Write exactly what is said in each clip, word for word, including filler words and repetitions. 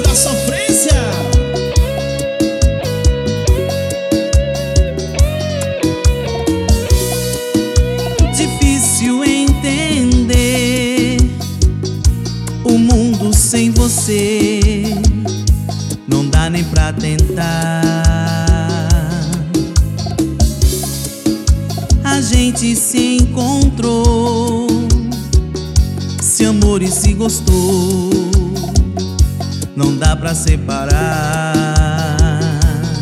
da sofrência. Difícil entender o mundo sem você, não dá nem pra tentar. A gente se encontrou, se amou e se gostou, não dá pra separar.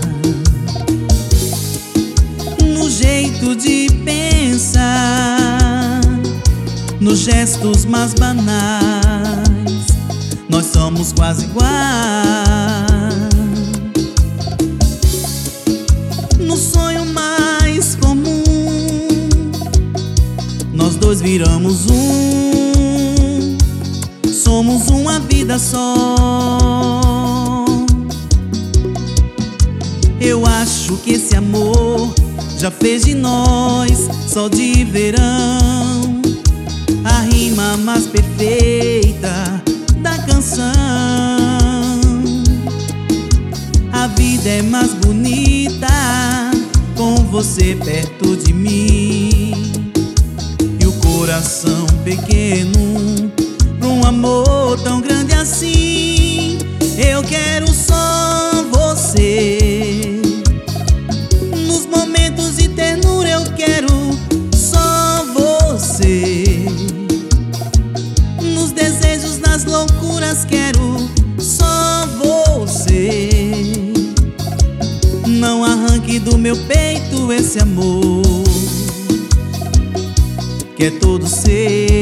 No jeito de pensar, nos gestos mais banais, nós somos quase iguais. No sonho mais comum, nós dois viramos um, somos uma vida só. Eu acho que esse amor já fez de nós sol de verão, a rima mais perfeita da canção. A vida é mais bonita com você perto de mim, e o coração pequeno pra um amor tão grande assim. Eu quero só você, nos momentos de ternura eu quero só você, nos desejos, nas loucuras quero só você. Não arranque do meu peito esse amor que é todo seu.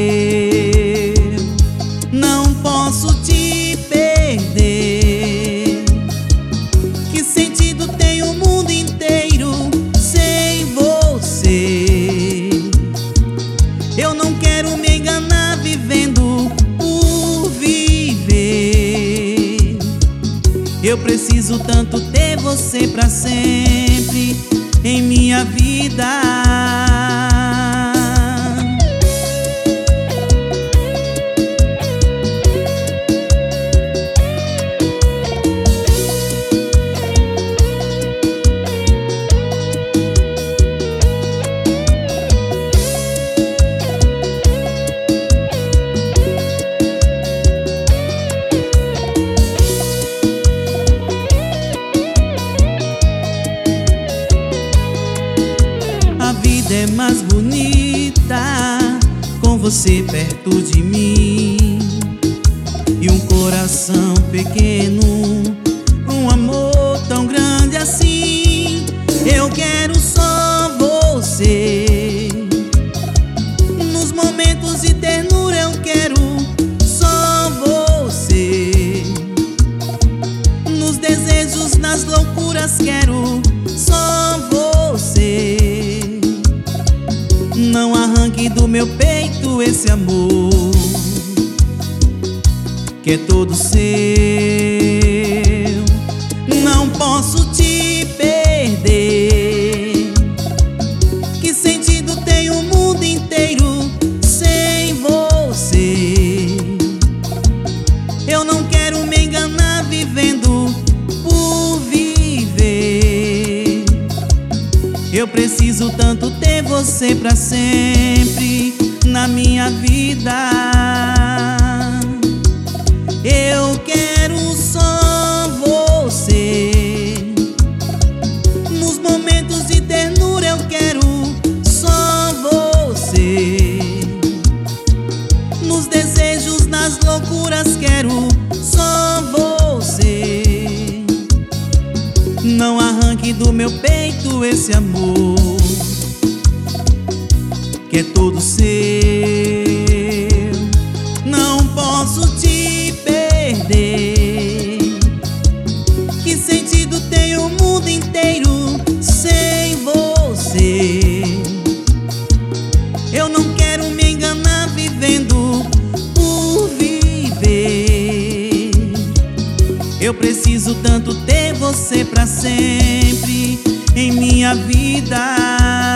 Não posso te perder. Que sentido tem o mundo inteiro sem você? Eu não quero me enganar vivendo por viver. Eu preciso tanto ter você pra sempre em minha vida. É mais bonita com você perto de mim, e um coração pequeno, um amor tão grande assim. Eu quero só você, nos momentos de ternura eu quero só você, nos desejos, nas loucuras quero só você. Não arranque do meu peito esse amor que é todo seu. Não posso te perder. Que sentido tem o mundo inteiro sem você? Eu não quero me enganar vivendo por viver. Eu preciso tanto ter você pra sempre na minha vida. Eu quero só você, nos momentos de ternura eu quero só você, nos desejos, nas loucuras quero só você. Não arranque do meu peito esse amor que é todo seu. Não posso te perder. Que sentido tem o mundo inteiro sem você? Eu não quero me enganar vivendo por viver. Eu preciso tanto ter você pra sempre em minha vida.